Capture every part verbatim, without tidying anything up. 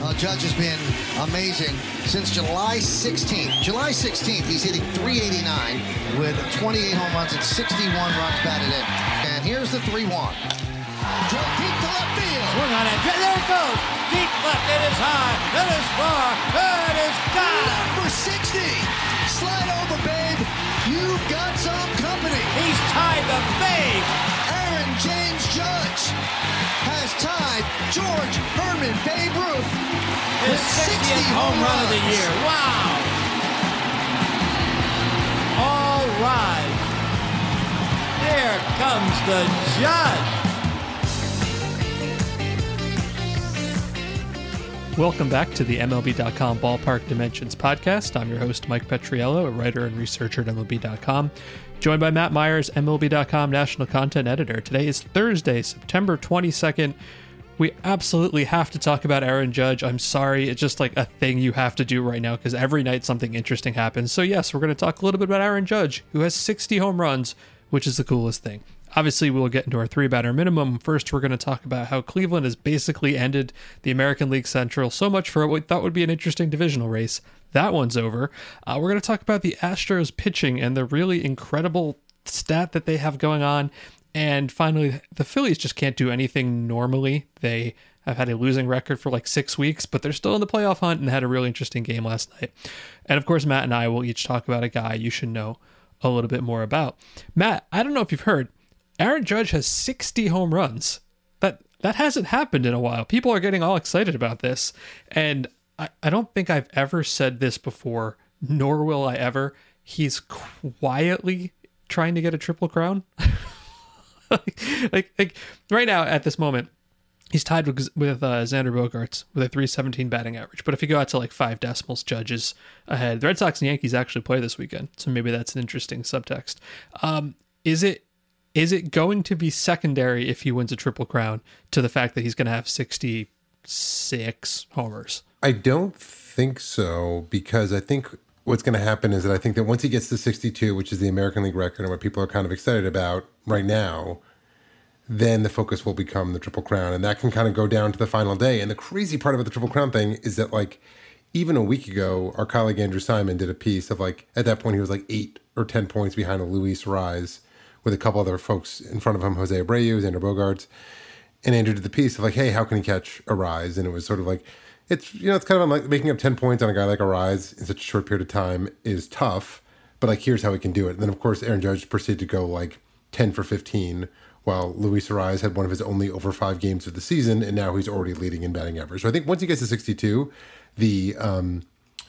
Uh, Judge has been amazing since July sixteenth. July sixteenth, he's hitting three eighty-nine with twenty-eight home runs and sixty-one runs batted in. And here's the three one. Drilled deep to left field. Swing on it. There it goes. Deep left. It is high. It is far. It is gone. Number sixty. Slide over, babe. You've got some company. He's tied the Babe. Aaron James Judge has tied George Herman Babe Ruth. His sixtieth home run of the year. Wow. All right. There comes the Judge. Welcome back to the M L B dot com Ballpark Dimensions podcast. I'm your host, Mike Petriello, a writer and researcher at M L B dot com, joined by Matt Myers, M L B dot com national content editor. Today is Thursday, September twenty-second. We absolutely have to talk about Aaron Judge. I'm sorry, it's just like a thing you have to do right now because every night something interesting happens. So yes, we're going to talk a little bit about Aaron Judge, who has sixty home runs, which is the coolest thing. Obviously, we'll get into our three-batter minimum. First, we're going to talk about how Cleveland has basically ended the American League Central. So much for what we thought would be an interesting divisional race. That one's over. Uh, we're going to talk about the Astros pitching and the really incredible stat that they have going on. And finally, the Phillies just can't do anything normally. They have had a losing record for like six weeks, but they're still in the playoff hunt and had a really interesting game last night. And of course, Matt and I will each talk about a guy you should know a little bit more about. Matt, I don't know if you've heard, Aaron Judge has sixty home runs. That that hasn't happened in a while. People are getting all excited about this. And I, I don't think I've ever said this before, nor will I ever. He's quietly trying to get a triple crown. like, like, like right now at this moment, he's tied with, with uh, Xander Bogaerts with a three seventeen batting average. But if you go out to like five decimals, Judge is ahead. The Red Sox and Yankees actually play this weekend, so maybe that's an interesting subtext. Um, is it is it going to be secondary if he wins a triple crown to the fact that he's going to have sixty-six homers? I don't think so, because I think what's going to happen is that I think that once he gets to sixty-two, which is the American League record and what people are kind of excited about right now, then the focus will become the Triple Crown, and that can kind of go down to the final day. And the crazy part about the Triple Crown thing is that, like, even a week ago, our colleague Andrew Simon did a piece of, like, at that point he was like eight or ten points behind a Luis Rise with a couple other folks in front of him, Jose Abreu, Xander Bogaerts. And Andrew did the piece of like, hey, how can he catch a Rise? And it was sort of like, it's, you know, it's kind of like making up ten points on a guy like a Rise in such a short period of time is tough, but like, here's how he can do it. And then of course, Aaron Judge proceeded to go like ten for fifteen, while Luis Rise had one of his only over five games of the season, and now he's already leading in batting average. So I think once he gets to sixty-two, the um,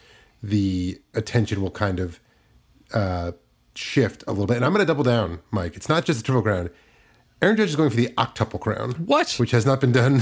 the attention will kind of uh, shift a little bit. And I'm going to double down, Mike. It's not just a triple crown. Aaron Judge is going for the octuple crown. What? Which has not been done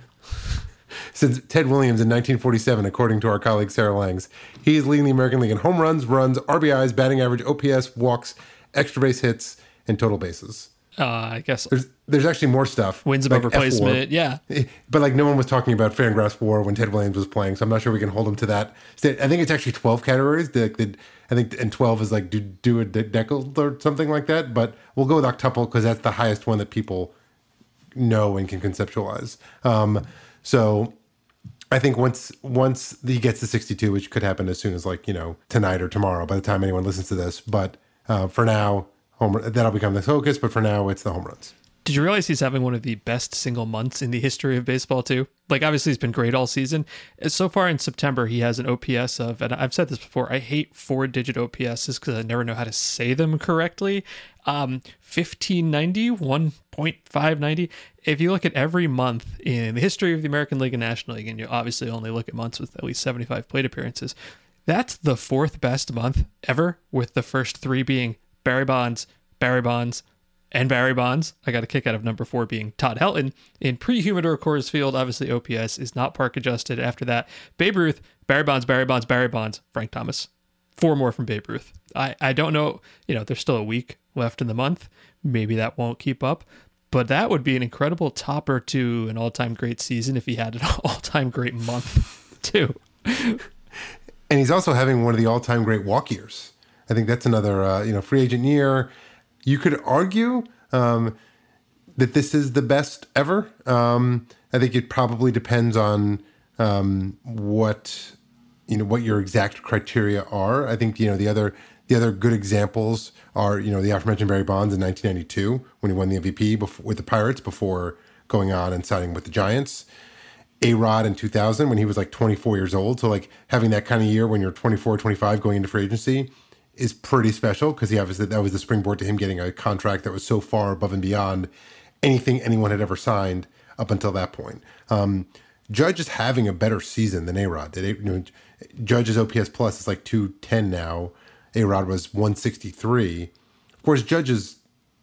since Ted Williams in nineteen forty-seven, according to our colleague Sarah Langs. He is leading the American League in home runs, runs, R B Is, batting average, O P S, walks, extra base hits, and total bases. Uh, I guess there's there's actually more stuff. Wins above like replacement, yeah. But like no one was talking about Fangraphs WAR when Ted Williams was playing, so I'm not sure we can hold him to that. I think it's actually twelve categories. The, the, I think and twelve is like do do a decal or something like that. But we'll go with octuple because that's the highest one that people know and can conceptualize. Um, so I think once once he gets to sixty-two, which could happen as soon as like you know tonight or tomorrow, by the time anyone listens to this. But uh, for now. Home, that'll become the focus, but for now, it's the home runs. Did you realize he's having one of the best single months in the history of baseball, too? Like, obviously, he's been great all season. So far in September, he has an O P S of, and I've said this before, I hate four-digit O P S's because I never know how to say them correctly. Um, fifteen ninety, one point five ninety. If you look at every month in the history of the American League and National League, and you obviously only look at months with at least seventy-five plate appearances, that's the fourth best month ever, with the first three being Barry Bonds, Barry Bonds, and Barry Bonds. I got a kick out of number four being Todd Helton. In pre-Humidor Coors Field, obviously O P S is not park adjusted. After that, Babe Ruth, Barry Bonds, Barry Bonds, Barry Bonds, Frank Thomas. Four more from Babe Ruth. I, I don't know, you know, there's still a week left in the month. Maybe that won't keep up. But that would be an incredible topper to an all-time great season if he had an all-time great month, too. And he's also having one of the all-time great walk years. I think that's another, uh, you know, free agent year. You could argue um, that this is the best ever. Um, I think it probably depends on um, what you know what your exact criteria are. I think you know the other the other good examples are you know the aforementioned Barry Bonds in nineteen ninety-two when he won the M V P before, with the Pirates before going on and signing with the Giants. A-Rod in two thousand when he was like twenty-four years old. So like having that kind of year when you're twenty-four, twenty-five going into free agency is pretty special because he obviously that was the springboard to him getting a contract that was so far above and beyond anything anyone had ever signed up until that point. Um, Judge is having a better season than A-Rod did. You know, Judge's O P S plus is like two ten now. A-Rod was one sixty-three. Of course, Judge is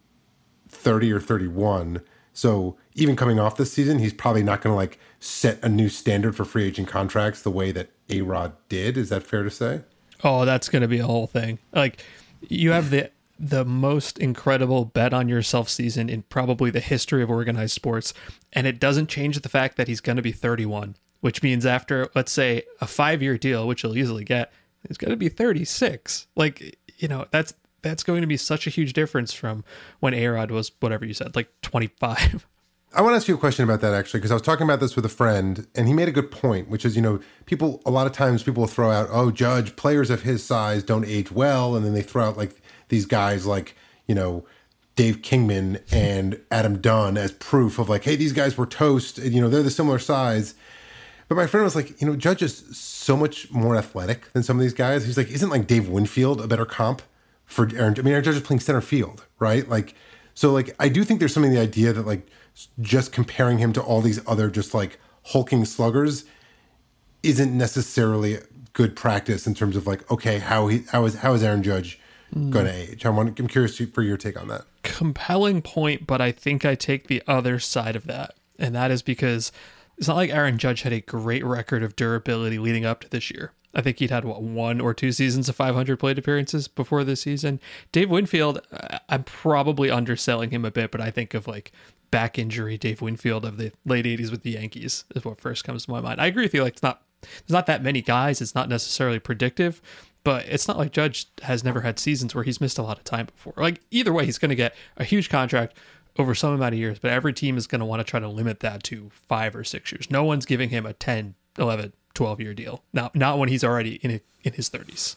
thirty or thirty-one. So even coming off this season, he's probably not going to like set a new standard for free agent contracts the way that A-Rod did. Is that fair to say? Oh, that's going to be a whole thing. Like you have the the most incredible bet on yourself season in probably the history of organized sports. And it doesn't change the fact that he's going to be thirty-one, which means after, let's say, a five-year deal, which he'll easily get, he's going to be thirty-six. Like, you know, that's that's going to be such a huge difference from when A-Rod was, whatever you said, like twenty-five. I want to ask you a question about that, actually, because I was talking about this with a friend, and he made a good point, which is, you know, people, a lot of times people will throw out, oh, Judge, players of his size don't age well, and then they throw out, like, these guys like, you know, Dave Kingman and Adam Dunn as proof of, like, hey, these guys were toast, you know, they're the similar size. But my friend was like, you know, Judge is so much more athletic than some of these guys. He's like, isn't, like, Dave Winfield a better comp for Aaron? I mean, Aaron Judge is playing center field, right? Like, so, like, I do think there's something in the idea that, like, just comparing him to all these other just like hulking sluggers isn't necessarily good practice in terms of like, okay, how he how is how is Aaron Judge mm. going to age? I want I'm curious for your take on that. Compelling point, but I think I take the other side of that, and that is because it's not like Aaron Judge had a great record of durability leading up to this year. I think he'd had, what, one or two seasons of five hundred plate appearances before this season. Dave Winfield, I'm probably underselling him a bit, but I think of like back injury Dave Winfield of the late eighties with the Yankees is what first comes to my mind. I agree with you. Like, it's not, there's not that many guys. It's not necessarily predictive, but it's not like Judge has never had seasons where he's missed a lot of time before. Like, either way, he's going to get a huge contract over some amount of years, but every team is going to want to try to limit that to five or six years. No one's giving him a ten, eleven, twelve year deal. Not, not when he's already in it, in his thirties.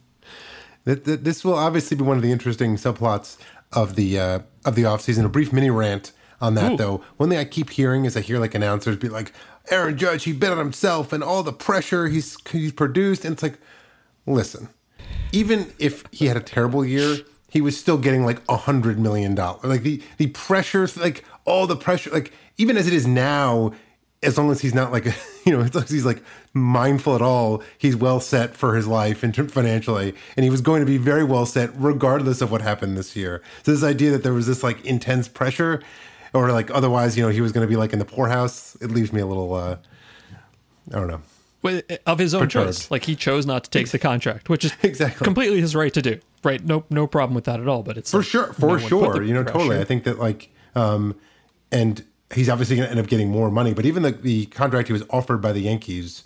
This will obviously be one of the interesting subplots of the uh, of the offseason. A brief mini rant on that, Ooh. Though. One thing I keep hearing is I hear like announcers be like, Aaron Judge, he bet on himself and all the pressure he's he's produced. And it's like, listen, even if he had a terrible year, he was still getting like a hundred million dollars. Like the the pressure, like all the pressure, like even as it is now, as long as he's not like, you know, as long as he's like mindful at all, he's well set for his life and financially. And he was going to be very well set regardless of what happened this year. So this idea that there was this like intense pressure, or like otherwise, you know, he was going to be like in the poorhouse, it leaves me a little, uh, I don't know. Well, of his own perturbed. Choice. Like, he chose not to take the contract, which is exactly completely his right to do. Right? No, no problem with that at all. But it's for like, sure, for no sure. You know, pressure. Totally. I think that like, um, and he's obviously going to end up getting more money. But even the, the contract he was offered by the Yankees,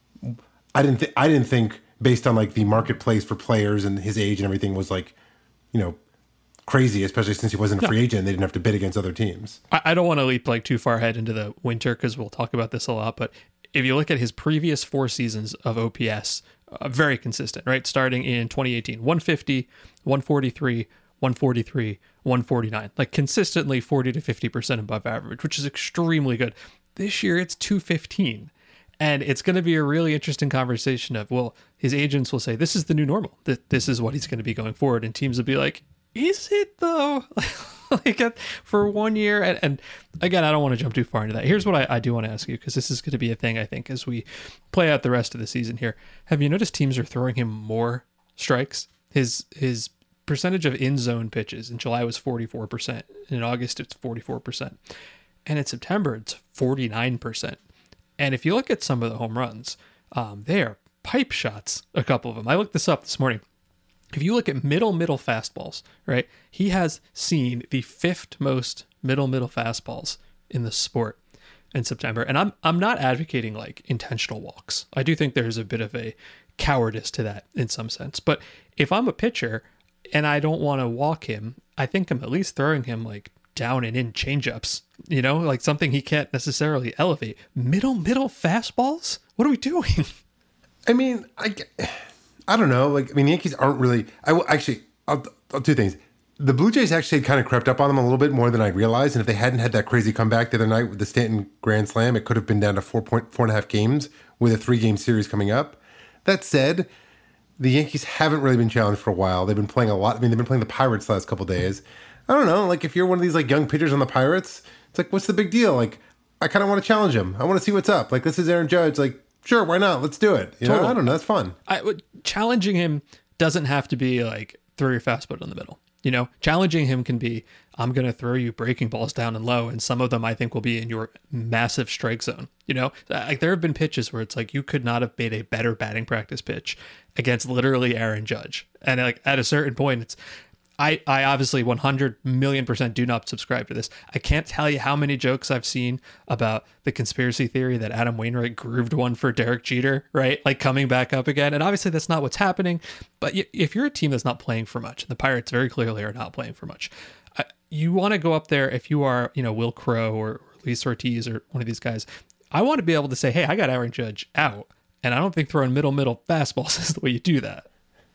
I didn't, th- I didn't think based on like the marketplace for players and his age and everything was like, you know, crazy, especially since he wasn't a free no. agent and they didn't have to bid against other teams. I, I don't want to leap like too far ahead into the winter because we'll talk about this a lot. But if you look at his previous four seasons of O P S, uh, very consistent, right? Starting in twenty eighteen, one fifty, one forty-three, one forty-three, one forty-nine, like consistently forty to fifty percent above average, which is extremely good. This year it's two fifteen. And it's going to be a really interesting conversation of, well, his agents will say, this is the new normal. That this is what he's going to be going forward. And teams will be like, is it though? Like for one year. And, and again, I don't want to jump too far into that. Here's what I, I do want to ask you, because this is going to be a thing, I think, as we play out the rest of the season here. Have you noticed teams are throwing him more strikes? His his percentage of in-zone pitches in July was forty-four percent. In August, it's forty-four percent. And in September, it's forty-nine percent. And if you look at some of the home runs, um, they are pipe shots, a couple of them. I looked this up this morning. If you look at middle, middle fastballs, right, he has seen the fifth most middle, middle fastballs in the sport in September. And I'm I'm not advocating like intentional walks. I do think there's a bit of a cowardice to that in some sense. But if I'm a pitcher and I don't want to walk him, I think I'm at least throwing him like down and in changeups, you know, like something he can't necessarily elevate. Middle, middle fastballs? What are we doing? I mean, I, I don't know. Like, I mean, the Yankees aren't really, I will actually, I'll, I'll do things. The Blue Jays actually kind of crept up on them a little bit more than I realized. And if they hadn't had that crazy comeback the other night with the Stanton Grand Slam, it could have been down to four point four and a half games with a three game series coming up. That said, the Yankees haven't really been challenged for a while. They've been playing a lot. I mean, they've been playing the Pirates the last couple of days. I don't know. Like, if you're one of these like young pitchers on the Pirates, it's like, what's the big deal? Like, I kind of want to challenge him. I want to see what's up. Like, this is Aaron Judge. Like, sure, why not? Let's do it. You totally. know, I don't know. That's fun. I, challenging him doesn't have to be like throw your fastball in the middle. You know, challenging him can be, I'm going to throw you breaking balls down and low, and some of them I think will be in your massive strike zone. You know, like there have been pitches where it's like you could not have made a better batting practice pitch against literally Aaron Judge. And like at a certain point, it's, I, I obviously one hundred million percent do not subscribe to this. I can't tell you how many jokes I've seen about the conspiracy theory that Adam Wainwright grooved one for Derek Jeter, right? Like coming back up again. And obviously that's not what's happening. But if you're a team that's not playing for much, and the Pirates very clearly are not playing for much, you want to go up there if you are, you know, Will Crow or Luis Ortiz or one of these guys. I want to be able to say, hey, I got Aaron Judge out. And I don't think throwing middle, middle fastballs is the way you do that.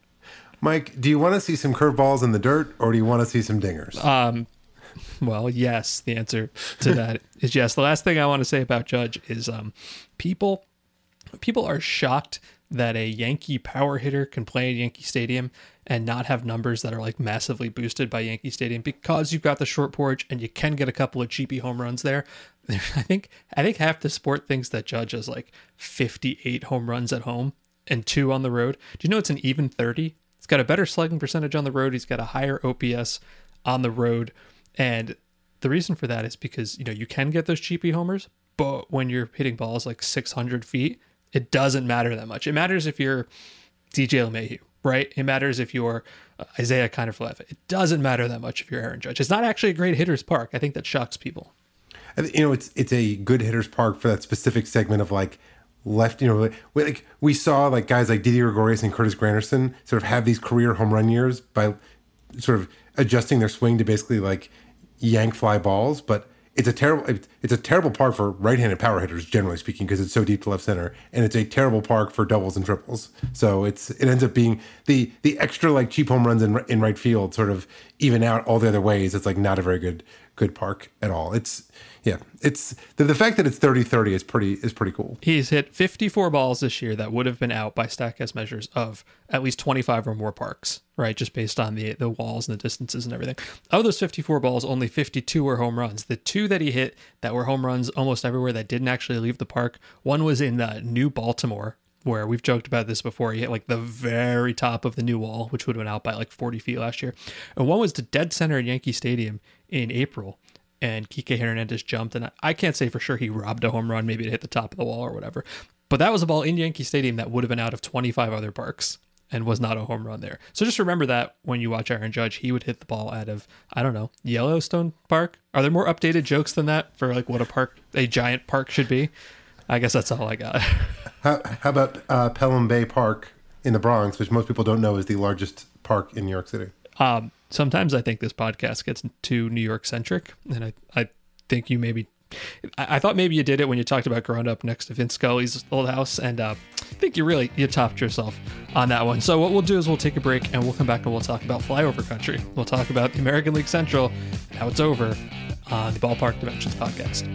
Mike, do you want to see some curveballs in the dirt, or do you want to see some dingers? Um, well, yes. The answer to that is yes. The last thing I want to say about Judge is um, people people are shocked that a Yankee power hitter can play at Yankee Stadium and not have numbers that are like massively boosted by Yankee Stadium because you've got the short porch and you can get a couple of cheapy home runs there. I think I think half the sport thinks that Judge has like fifty-eight home runs at home and two on the road. Do you know it's an even thirty? He's got a better slugging percentage on the road. He's got a higher O P S on the road. And the reason for that is because, you know, you can get those cheapy homers, but when you're hitting balls like six hundred feet, it doesn't matter that much. It matters if you're D J LeMahieu, right? It matters if you're uh, Isaiah Kiner-Falefa. It doesn't matter that much if you're Aaron Judge. It's not actually a great hitter's park. I think that shocks people. You know, it's it's a good hitter's park for that specific segment of like left, you know, like we saw like guys like Didi Gregorius and Curtis Granderson sort of have these career home run years by sort of adjusting their swing to basically like yank fly balls. But it's a terrible it's a terrible park for right-handed power hitters, generally speaking, because it's so deep to left center, and it's a terrible park for doubles and triples. So it's it ends up being the the extra like cheap home runs in in right field sort of even out all the other ways. It's like not a very good good park at all. It's yeah, it's the, the fact that it's thirty thirty is pretty is pretty cool. He's hit fifty-four balls this year that would have been out by Statcast measures of at least twenty-five or more parks, right? Just based on the the walls and the distances and everything. Of those fifty-four balls, only fifty-two were home runs. The two that he hit that were home runs almost everywhere that didn't actually leave the park, one was in uh, New Baltimore, where we've joked about this before. He hit like the very top of the new wall, which would have been out by like forty feet last year. And one was to dead center at Yankee Stadium in April. And Kike Hernandez jumped, and I can't say for sure he robbed a home run, maybe to hit the top of the wall or whatever. But that was a ball in Yankee Stadium that would have been out of twenty-five other parks and was not a home run there. So just remember that when you watch Aaron Judge, he would hit the ball out of, I don't know, Yellowstone Park. Are there more updated jokes than that for like what a park, a giant park should be? I guess that's all I got. How, how about uh, Pelham Bay Park in the Bronx, which most people don't know is the largest park in New York City? Um, sometimes I think this podcast gets too New York centric, and I, I think you maybe, I, I thought maybe you did it when you talked about growing up next to Vince Scully's old house, and uh, I think you really, you topped yourself on that one. So what we'll do is we'll take a break, and we'll come back and we'll talk about Flyover Country. We'll talk about the American League Central, and how it's over on the Ballpark Dimensions podcast.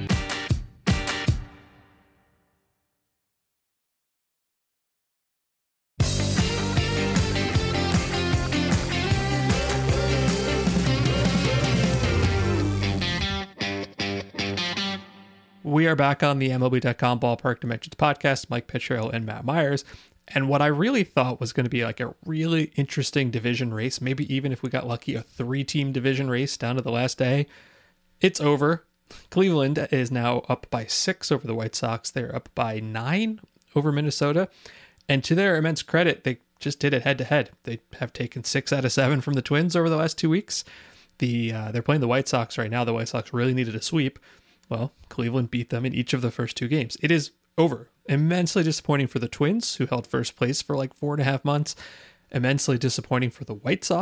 We are back on the M L B dot com Ballpark Dimensions podcast, Mike Petriello and Matt Myers. And what I really thought was going to be like a really interesting division race, maybe even if we got lucky, a three-team division race down to the last day, it's over. Cleveland is now up by six over the White Sox. They're up by nine over Minnesota. And to their immense credit, they just did it head-to-head. They have taken six out of seven from the Twins over the last two weeks. The uh, they're playing the White Sox right now. The White Sox really needed a sweep. Well, Cleveland beat them in each of the first two games. It is over. Immensely disappointing for the Twins, who held first place for like four and a half months. Immensely disappointing for the White Sox,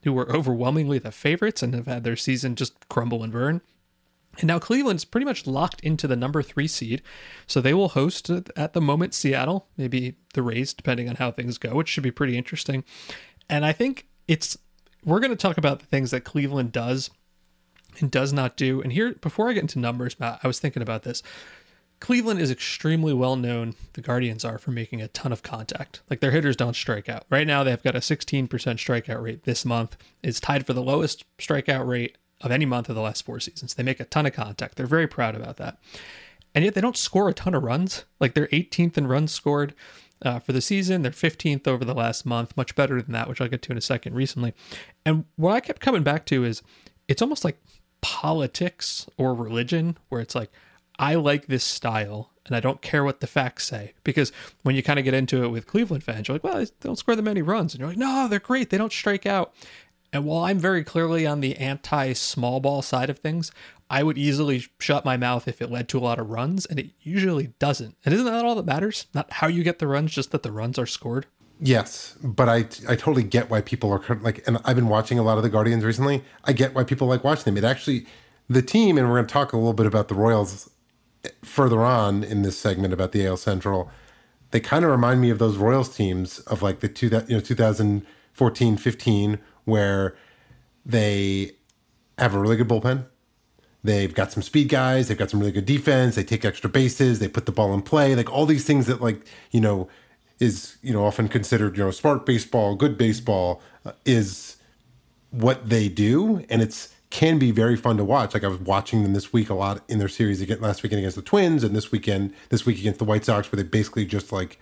who were overwhelmingly the favorites and have had their season just crumble and burn. And now Cleveland's pretty much locked into the number three seed. So they will host, at the moment, Seattle, maybe the Rays, depending on how things go, which should be pretty interesting. And I think it's, we're going to talk about the things that Cleveland does and does not do. And here, before I get into numbers, Matt, I was thinking about this. Cleveland is extremely well known, the Guardians are, for making a ton of contact. Like, their hitters don't strike out. Right now, they've got a sixteen percent strikeout rate this month. It's tied for the lowest strikeout rate of any month of the last four seasons. They make a ton of contact. They're very proud about that. And yet they don't score a ton of runs. Like, they're eighteenth in runs scored uh, for the season. They're fifteenth over the last month, much better than that, which I'll get to in a second recently. And what I kept coming back to is it's almost like politics or religion, where it's like, I like this style and I don't care what the facts say. Because when you kind of get into it with Cleveland fans, you're like, well, they don't score that many runs. And you're like, no, they're great. They don't strike out. And while I'm very clearly on the anti-small ball side of things, I would easily shut my mouth if it led to a lot of runs, and it usually doesn't. And isn't that all that matters? Not how you get the runs, just that the runs are scored? Yes, but I I totally get why people are like, and I've been watching a lot of the Guardians recently. I get why people like watching them. It actually, the team, and we're going to talk a little bit about the Royals further on in this segment about the A L Central. They kind of remind me of those Royals teams of like the two that you know two thousand fourteen fifteen, where they have a really good bullpen. They've got some speed guys. They've got some really good defense. They take extra bases. They put the ball in play. Like all these things that like, you know, is, you know, often considered, you know, smart baseball, good baseball uh, is what they do. And it's can be very fun to watch. Like I was watching them this week a lot in their series again last weekend against the Twins and this weekend, this week against the White Sox, where they basically just like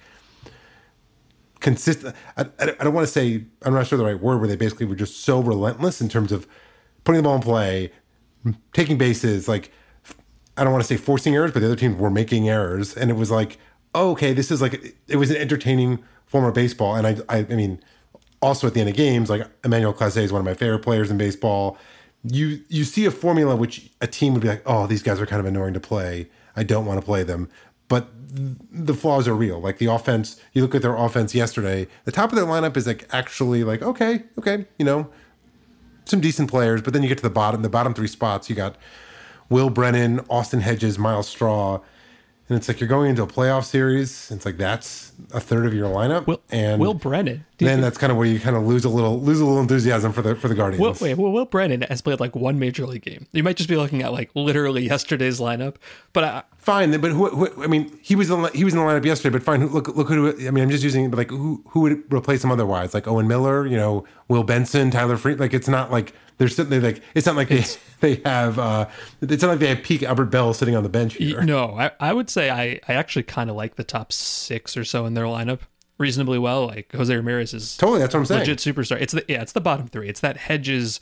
consistent. I, I, I don't want to say, I'm not sure the right word, where they basically were just so relentless in terms of putting the ball in play, taking bases. Like, I don't want to say forcing errors, but the other teams were making errors. And it was like, oh, okay, this is like, it was an entertaining form of baseball. And I, I, I mean, also at the end of games, like Emmanuel Clase is one of my favorite players in baseball. You, you see a formula which a team would be like, oh, these guys are kind of annoying to play. I don't want to play them. But the flaws are real. Like the offense, you look at their offense yesterday, the top of their lineup is like actually like, okay, okay, you know, some decent players. But then you get to the bottom, the bottom three spots, you got Will Brennan, Austin Hedges, Miles Straw. And it's like you're going into a playoff series. It's like that's a third of your lineup. Will, and Will Brennan. Then you, that's kind of where you kind of lose a little lose a little enthusiasm for the for the Guardians. Will, wait, well, Will Brennan has played like one major league game. You might just be looking at like literally yesterday's lineup. But I, fine, but who, who? I mean, he was in the, he was in the lineup yesterday. But fine, look look who. I mean, I'm just using, but like who who would replace him otherwise? Like Owen Miller, you know, Will Benson, Tyler Freed. Like it's not like they're sitting there like it's not like they they have uh it's not like they have peak Albert Bell sitting on the bench here. No, I, I would say I, I actually kind of like the top six or so in their lineup reasonably well. Like Jose Ramirez is totally, that's what I'm saying. Legit superstar. It's the yeah, it's the bottom three. It's that Hedges,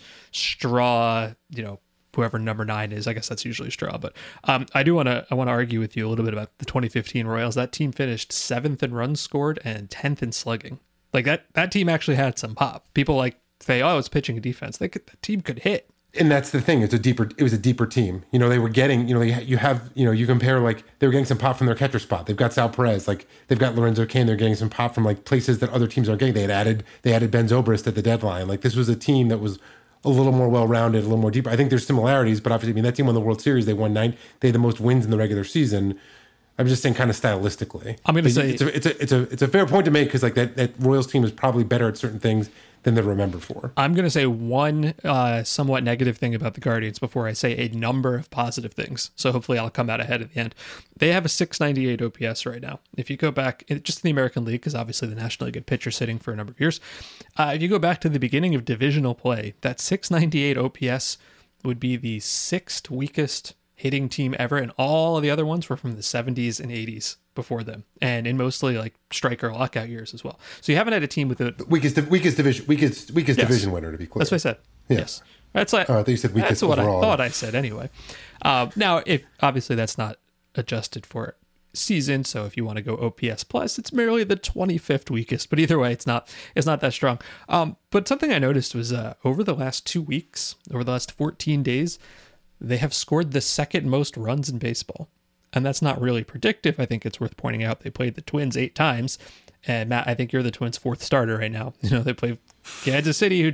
Straw, you know, whoever number nine is. I guess that's usually Straw. But um, I do want to I want to argue with you a little bit about the twenty fifteen Royals. That team finished seventh in runs scored and tenth in slugging. Like that that team actually had some pop. People like say, oh, it's pitching and defense. They could, the team could hit. And that's the thing. It's a deeper. It was a deeper team. You know, they were getting. You know, you have. You know, you compare like they were getting some pop from their catcher spot. They've got Sal Perez. Like they've got Lorenzo Cain. They're getting some pop from like places that other teams aren't getting. They had added. They added Ben Zobrist at the deadline. Like this was a team that was a little more well rounded, a little more deeper. I think there's similarities, but obviously, I mean, that team won the World Series. They won nine. They had the most wins in the regular season. I'm just saying, kind of stylistically. I'm going to say it's a, it's a it's a it's a fair point to make because like that that Royals team is probably better at certain things than they're remembered for. I'm going to say one uh, somewhat negative thing about the Guardians before I say a number of positive things. So hopefully I'll come out ahead at the end. They have a six ninety-eight O P S right now. If you go back, just in the American League, because obviously the National League had pitcher sitting for a number of years. Uh, if you go back to the beginning of divisional play, that six ninety-eight O P S would be the sixth weakest hitting team ever, and all of the other ones were from the seventies and eighties before them, and in mostly like striker lockout years as well. So you haven't had a team with a weakest weakest division weakest weakest yes. division winner, to be clear. That's what I said. Yeah. Yes, that's like oh, I thought you said weakest that's what overall. I thought I said anyway. Uh, now, if obviously that's not adjusted for season, so if you want to go O P S plus, it's merely the twenty-fifth weakest. But either way, it's not it's not that strong. Um, but something I noticed was uh, over the last two weeks, over the last fourteen days. They have scored the second most runs in baseball. And that's not really predictive. I think it's worth pointing out they played the Twins eight times. And Matt, I think you're the Twins' fourth starter right now. You know, they play Kansas City, who just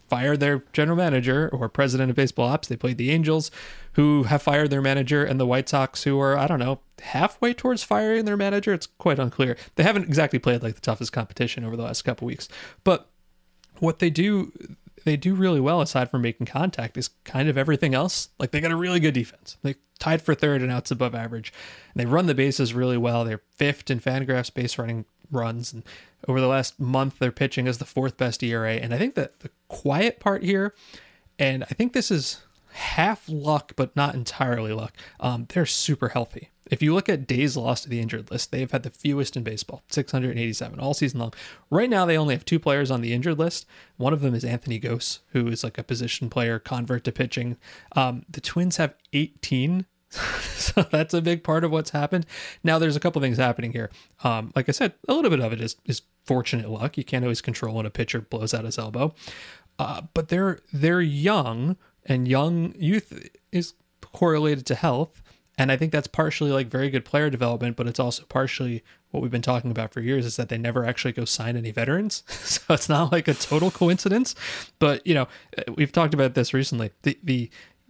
fired their general manager or president of baseball ops. They played the Angels, who have fired their manager, and the White Sox, who are, I don't know, halfway towards firing their manager. It's quite unclear. They haven't exactly played like the toughest competition over the last couple weeks. But what they do, they do really well, aside from making contact, is kind of everything else. Like, they got a really good defense. They tied for third and outs above average. And they run the bases really well. They're fifth in Fangraphs base running runs, and over the last month they're pitching as the fourth best E R A. And I think that the quiet part here, and I think this is half luck but not entirely luck, um they're super healthy. If you look at days lost to the injured list, they've had the fewest in baseball, six hundred eighty-seven all season long. Right now they only have two players on the injured list. One of them is Anthony Gose, who is like a position player convert to pitching. Um the Twins have eighteen. So that's a big part of what's happened. Now, there's a couple things happening here. Um, like I said, a little bit of it is, is fortunate luck. You can't always control when a pitcher blows out his elbow. Uh, but they're they're young, and young youth is correlated to health. And I think that's partially like very good player development, but it's also partially what we've been talking about for years, is that they never actually go sign any veterans. So it's not like a total coincidence. But, you know, we've talked about this recently. The, the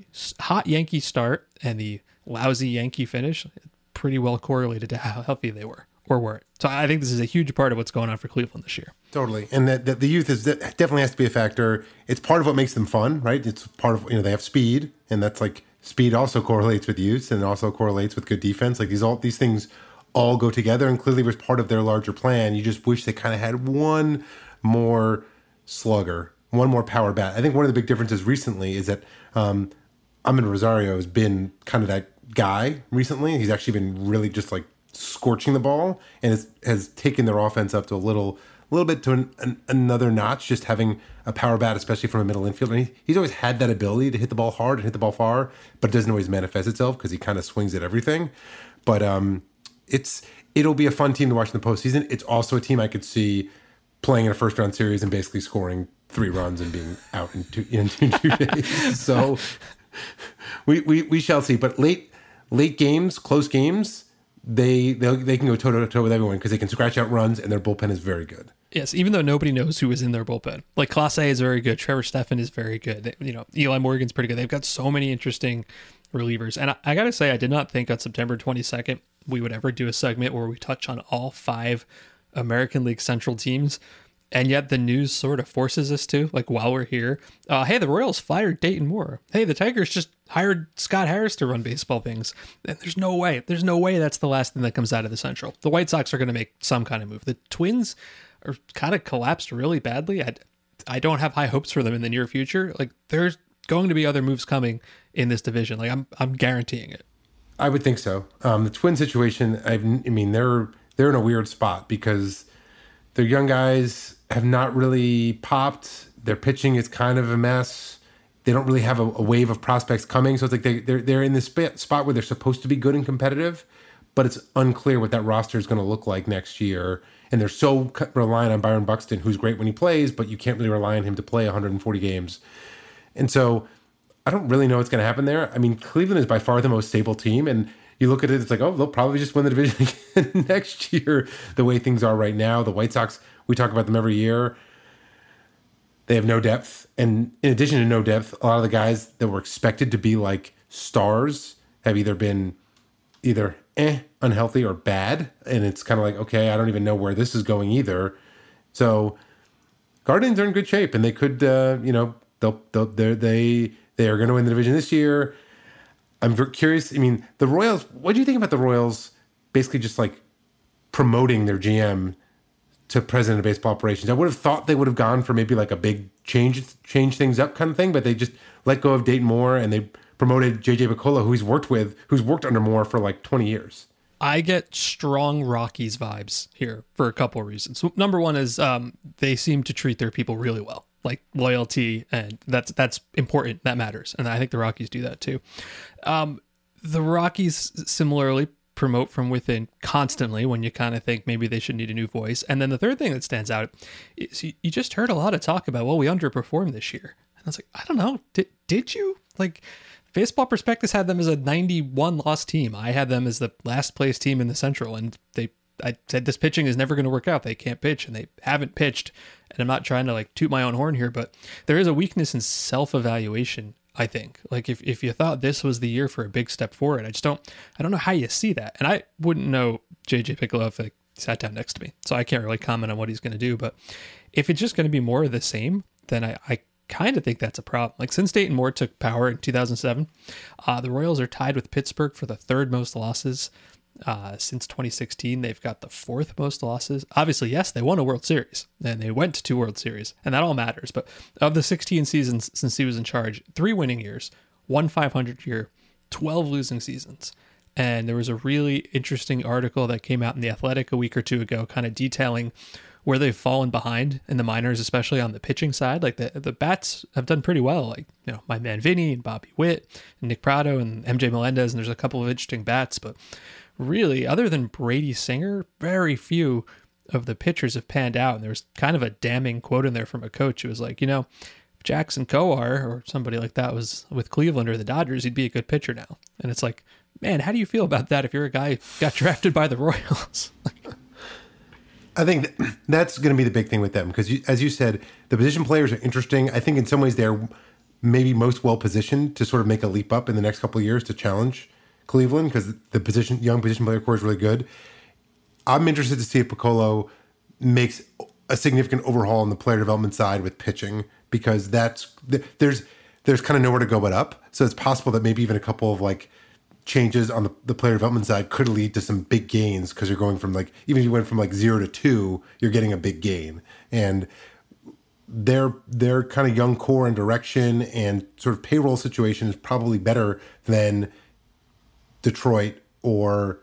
hot Yankee start and the lousy Yankee finish pretty well correlated to how healthy they were or weren't. So I think this is a huge part of what's going on for Cleveland this year. Totally. And that, that the youth is definitely has to be a factor. It's part of what makes them fun, right? It's part of, you know, they have speed, and that's like, speed also correlates with youth and also correlates with good defense. Like these all these things all go together, and clearly was part of their larger plan. You just wish they kind of had one more slugger, one more power bat. I think one of the big differences recently is that um, Amed Rosario has been kind of that guy recently. He's actually been really just like scorching the ball, and has, has taken their offense up to a little a little bit to an, an, another notch, just having a power bat, especially from a middle infield. And he, he's always had that ability to hit the ball hard and hit the ball far, but it doesn't always manifest itself because he kind of swings at everything. But um, it's it'll be a fun team to watch in the postseason. It's also a team I could see playing in a first round series and basically scoring three runs and being out in two, in two, two days. So we, we we shall see. But late late games, close games, they they they can go toe to toe with everyone because they can scratch out runs, and their bullpen is very good. Yes, even though nobody knows who is in their bullpen. Like, Clase is very good. Trevor Stephan is very good. They, you know, Eli Morgan's pretty good. They've got so many interesting relievers. And I, I got to say, I did not think on September twenty-second we would ever do a segment where we touch on all five American League Central teams. And yet the news sort of forces us to, like, while we're here. Uh, hey, the Royals fired Dayton Moore. Hey, the Tigers just hired Scott Harris to run baseball things. And there's no way. There's no way that's the last thing that comes out of the Central. The White Sox are going to make some kind of move. The Twins are kind of collapsed really badly. I, I don't have high hopes for them in the near future. Like, there's going to be other moves coming in this division. Like, I'm I'm guaranteeing it. I would think so. Um, the Twin situation, I've, I mean, they're they're in a weird spot because their young guys have not really popped. Their pitching is kind of a mess. They don't really have a, a wave of prospects coming. So it's like they, they're, they're in this spot where they're supposed to be good and competitive, but it's unclear what that roster is going to look like next year. And they're so reliant on Byron Buxton, who's great when he plays, but you can't really rely on him to play one hundred forty games. And so I don't really know what's going to happen there. I mean, Cleveland is by far the most stable team. And you look at it, it's like, oh, they'll probably just win the division again next year, the way things are right now. The White Sox, we talk about them every year. They have no depth. And in addition to no depth, a lot of the guys that were expected to be like stars have either been either eh, unhealthy or bad. And it's kind of like, okay, I don't even know where this is going either. So Guardians are in good shape, and they could, uh, you know, they'll, they'll, they're, they they are going to win the division this year. I'm very curious. I mean, the Royals, what do you think about the Royals basically just like promoting their G M to president of baseball operations? I would have thought they would have gone for maybe like a big change, change things up kind of thing, but they just let go of Dayton Moore and they promoted J J Picollo, who he's worked with, who's worked under Moore for like twenty years. I get strong Rockies vibes here for a couple of reasons. Number one is um, they seem to treat their people really well, like loyalty, and that's that's important. That matters, and I think the Rockies do that too. Um, the Rockies similarly promote from within constantly when you kind of think maybe they should need a new voice. And then the third thing that stands out is you, you just heard a lot of talk about, well, we underperformed this year. And I was like, I don't know, did did you? Like, Baseball Prospectus had them as a ninety-one loss team. I had them as the last place team in the Central, and they I said this pitching is never going to work out. They can't pitch, and they haven't pitched. And I'm not trying to like toot my own horn here, but there is a weakness in self-evaluation, I think. Like if, if you thought this was the year for a big step forward, I just don't, I don't know how you see that. And I wouldn't know J J Piccolo if he sat down next to me. So I can't really comment on what he's going to do. But if it's just going to be more of the same, then I, I kind of think that's a problem. Like since Dayton Moore took power in two thousand seven, uh, the Royals are tied with Pittsburgh for the third most losses. Uh, since twenty sixteen, they've got the fourth most losses. Obviously, yes, they won a World Series and they went to two World Series, and that all matters. But of the sixteen seasons since he was in charge, three winning years, one five hundred year, twelve losing seasons. And there was a really interesting article that came out in The Athletic a week or two ago, kind of detailing where they've fallen behind in the minors, especially on the pitching side. Like the the bats have done pretty well. Like, you know, my man Vinny and Bobby Witt and Nick Prado and M J Melendez, and there's a couple of interesting bats, but really, other than Brady Singer, very few of the pitchers have panned out. And there was kind of a damning quote in there from a coach who was like, you know, if Jackson Kowar or somebody like that was with Cleveland or the Dodgers, he'd be a good pitcher now. And it's like, man, how do you feel about that if you're a guy who got drafted by the Royals? I think that that's going to be the big thing with them because, as you said, the position players are interesting. I think in some ways they're maybe most well positioned to sort of make a leap up in the next couple of years to challenge Cleveland because the position, young position player core is really good. I'm interested to see if Piccolo makes a significant overhaul on the player development side with pitching because that's there's there's kind of nowhere to go but up. So it's possible that maybe even a couple of like changes on the, the player development side could lead to some big gains because you're going from like even if you went from like zero to two, you're getting a big gain. And their their kind of young core and direction and sort of payroll situation is probably better than Detroit or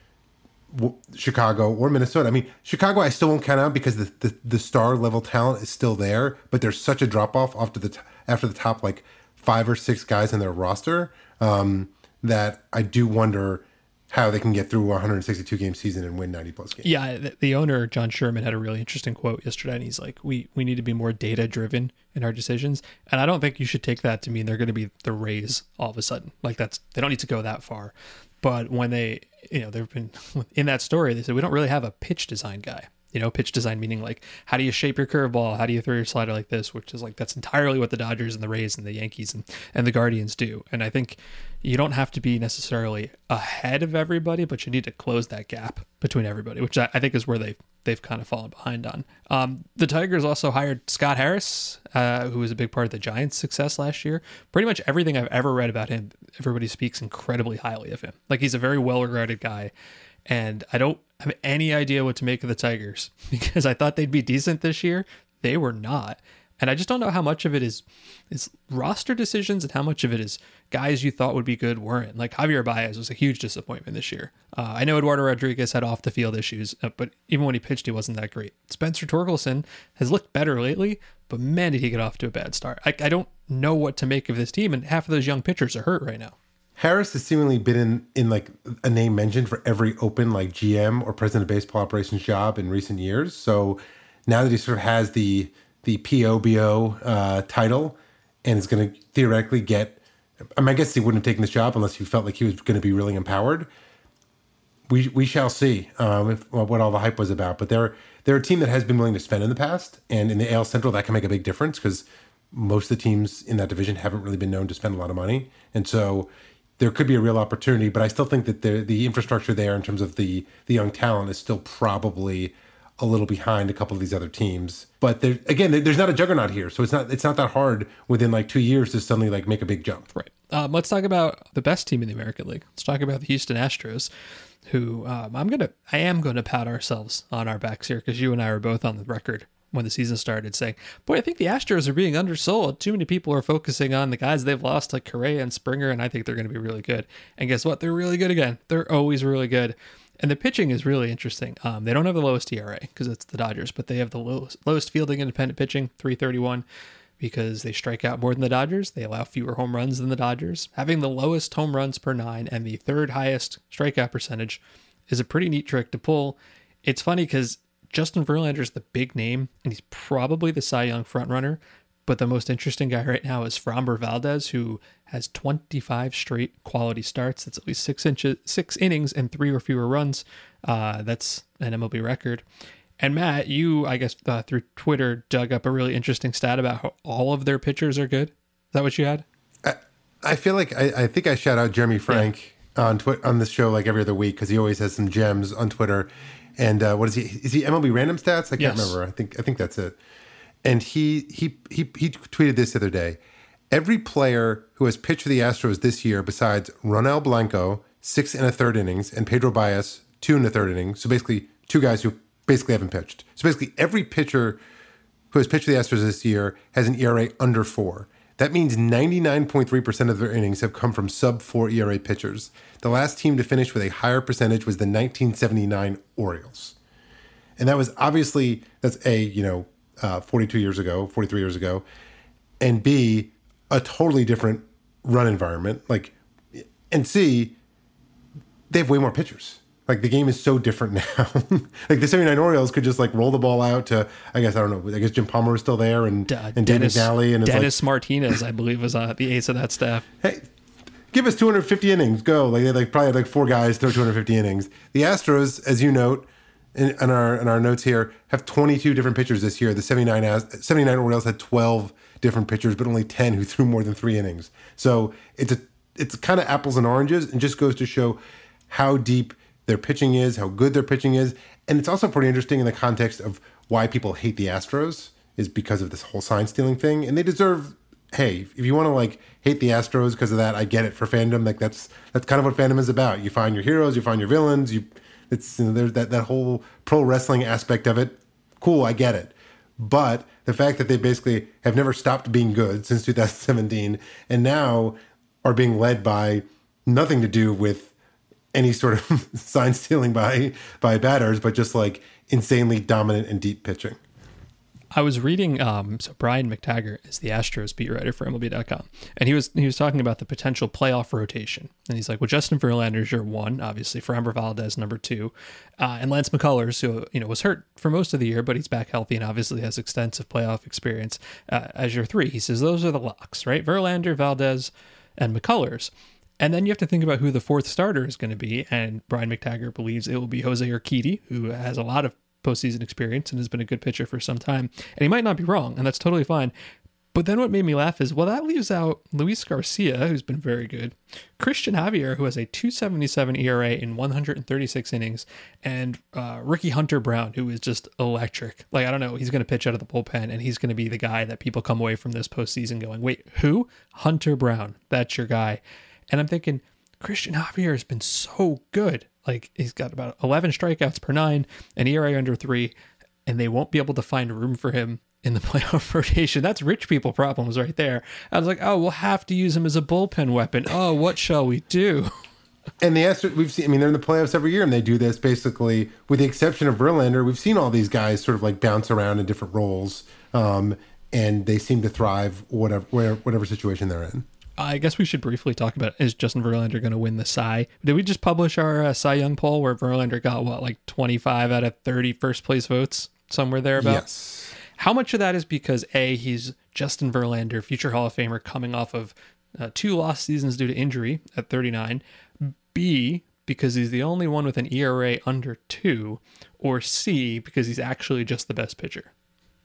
w- Chicago or Minnesota. I mean, Chicago I still won't count out because the, the, the star level talent is still there, but there's such a drop off after the t- after the top like five or six guys in their roster um, that I do wonder how they can get through a one hundred sixty-two game season and win ninety plus games. Yeah, the, the owner John Sherman had a really interesting quote yesterday, and he's like, "We we need to be more data driven in our decisions," and I don't think you should take that to mean they're going to be the Rays all of a sudden. Like that's they don't need to go that far. But when they, you know, they've been in that story, they said we don't really have a pitch design guy. You know, pitch design meaning like how do you shape your curveball? How do you throw your slider like this? Which is like that's entirely what the Dodgers and the Rays and the Yankees and, and the Guardians do. And I think you don't have to be necessarily ahead of everybody, but you need to close that gap between everybody, which I, I think is where they they've kind of fallen behind on. Um, the Tigers also hired Scott Harris, uh, who was a big part of the Giants' success last year. Pretty much everything I've ever read about him, everybody speaks incredibly highly of him. Like he's a very well-regarded guy. And I don't have any idea what to make of the Tigers because I thought they'd be decent this year. They were not. And I just don't know how much of it is is roster decisions and how much of it is guys you thought would be good weren't. Like Javier Baez was a huge disappointment this year. Uh, I know Eduardo Rodriguez had off the field issues, uh, but even when he pitched, he wasn't that great. Spencer Torkelson has looked better lately, but man, did he get off to a bad start. I, I don't know what to make of this team, and half of those young pitchers are hurt right now. Harris has seemingly been in, in like a name mentioned for every open like G M or president of baseball operations job in recent years. So now that he sort of has the the P O B O uh, title and is going to theoretically get, I mean, I guess he wouldn't have taken this job unless he felt like he was going to be really empowered. We we shall see um, if, what all the hype was about. But they're they're a team that has been willing to spend in the past, and in the A L Central that can make a big difference because most of the teams in that division haven't really been known to spend a lot of money, and so there could be a real opportunity, but I still think that the the infrastructure there in terms of the the young talent is still probably a little behind a couple of these other teams. But there, again, there's not a juggernaut here, so it's not it's not that hard within like two years to suddenly like make a big jump. Right. Um, let's talk about the best team in the American League. Let's talk about the Houston Astros, who um, I'm gonna I am going to pat ourselves on our backs here because you and I were both on the record when the season started saying, boy, I think the Astros are being undersold. Too many people are focusing on the guys they've lost like Correa and Springer, and I think they're going to be really good. And guess what? They're really good again. They're always really good. And the pitching is really interesting. Um, they don't have the lowest E R A because it's the Dodgers, but they have the lowest, lowest fielding independent pitching, three thirty-one, because they strike out more than the Dodgers. They allow fewer home runs than the Dodgers. Having the lowest home runs per nine and the third highest strikeout percentage is a pretty neat trick to pull. It's funny because Justin Verlander's the big name, and he's probably the Cy Young frontrunner. But the most interesting guy right now is Framber Valdez, who has twenty-five straight quality starts. That's at least six inches, six innings and three or fewer runs. Uh, that's an M L B record. And Matt, you, I guess, uh, through Twitter, dug up a really interesting stat about how all of their pitchers are good. Is that what you had? I, I feel like I, I think I shout out Jeremy Frank yeah. on twi- on this show like every other week because he always has some gems on Twitter. And uh, what is he? Is he M L B Random Stats? I can't yes. remember. I think I think that's it. And he he he he tweeted this the other day. Every player who has pitched for the Astros this year, besides Ronel Blanco, six and a third innings, and Pedro Baez, two and a third innings. So basically, two guys who basically haven't pitched. So basically, every pitcher who has pitched for the Astros this year has an E R A under four. That means ninety-nine point three percent of their innings have come from sub four E R A pitchers. The last team to finish with a higher percentage was the nineteen seventy-nine Orioles. And that was obviously, that's A, you know, uh, forty-two years ago, forty-three years ago, and B, a totally different run environment. Like, and C, they have way more pitchers. Like, the game is so different now. Like, the seventy-nine Orioles could just, like, roll the ball out to, I guess, I don't know, I guess Jim Palmer was still there and, uh, and Dennis, Dave McNally. And Dennis like, Martinez, I believe, was uh, the ace of that staff. Hey, give us two hundred fifty innings. Go. Like, they like probably had, like, four guys throw two hundred fifty innings. The Astros, as you note, in, in, our, in our notes here, have twenty-two different pitchers this year. The seventy-nine, seventy-nine Orioles had twelve different pitchers, but only ten who threw more than three innings. So it's a it's kind of apples and oranges, and just goes to show how deep their pitching is, how good their pitching is. And it's also pretty interesting in the context of why people hate the Astros is because of this whole sign stealing thing. And they deserve, hey, if you want to like hate the Astros because of that, I get it for fandom. Like that's that's kind of what fandom is about. You find your heroes, you find your villains, you it's you know, there's that, that whole pro wrestling aspect of it. Cool, I get it. But the fact that they basically have never stopped being good since two thousand seventeen and now are being led by nothing to do with any sort of sign stealing by by batters, but just like insanely dominant and deep pitching. I was reading, um, so Brian McTaggart is the Astros beat writer for M L B dot com, and he was he was talking about the potential playoff rotation. And he's like, well, Justin Verlander's your one, obviously, Framber Valdez number two, uh, and Lance McCullers, who you know was hurt for most of the year, but he's back healthy and obviously has extensive playoff experience, uh, as your three. He says those are the locks, right? Verlander, Valdez, and McCullers. And then you have to think about who the fourth starter is going to be. And Brian McTaggart believes it will be Jose Urquidy, who has a lot of postseason experience and has been a good pitcher for some time. And he might not be wrong, and that's totally fine. But then what made me laugh is, well, that leaves out Luis Garcia, who's been very good, Christian Javier, who has a two seventy-seven E R A in one hundred thirty-six innings, and uh, Ricky Hunter Brown, who is just electric. Like, I don't know, he's going to pitch out of the bullpen, and he's going to be the guy that people come away from this postseason going, wait, who? Hunter Brown. That's your guy. And I'm thinking, Christian Javier has been so good. Like, he's got about eleven strikeouts per nine, an E R A under three, and they won't be able to find room for him in the playoff rotation. That's rich people problems right there. I was like, oh, we'll have to use him as a bullpen weapon. Oh, what shall we do? And the Astros, we've seen, I mean, they're in the playoffs every year, and they do this basically, with the exception of Verlander. We've seen all these guys sort of like bounce around in different roles, um, and they seem to thrive whatever whatever situation they're in. I guess we should briefly talk about, is Justin Verlander going to win the Cy? Did we just publish our uh, Cy Young poll where Verlander got, what, like twenty-five out of thirty first place votes? Somewhere there about? Yes. How much of that is because, A, he's Justin Verlander, future Hall of Famer, coming off of uh, two lost seasons due to injury at thirty-nine. B, because he's the only one with an E R A under two. Or C, because he's actually just the best pitcher.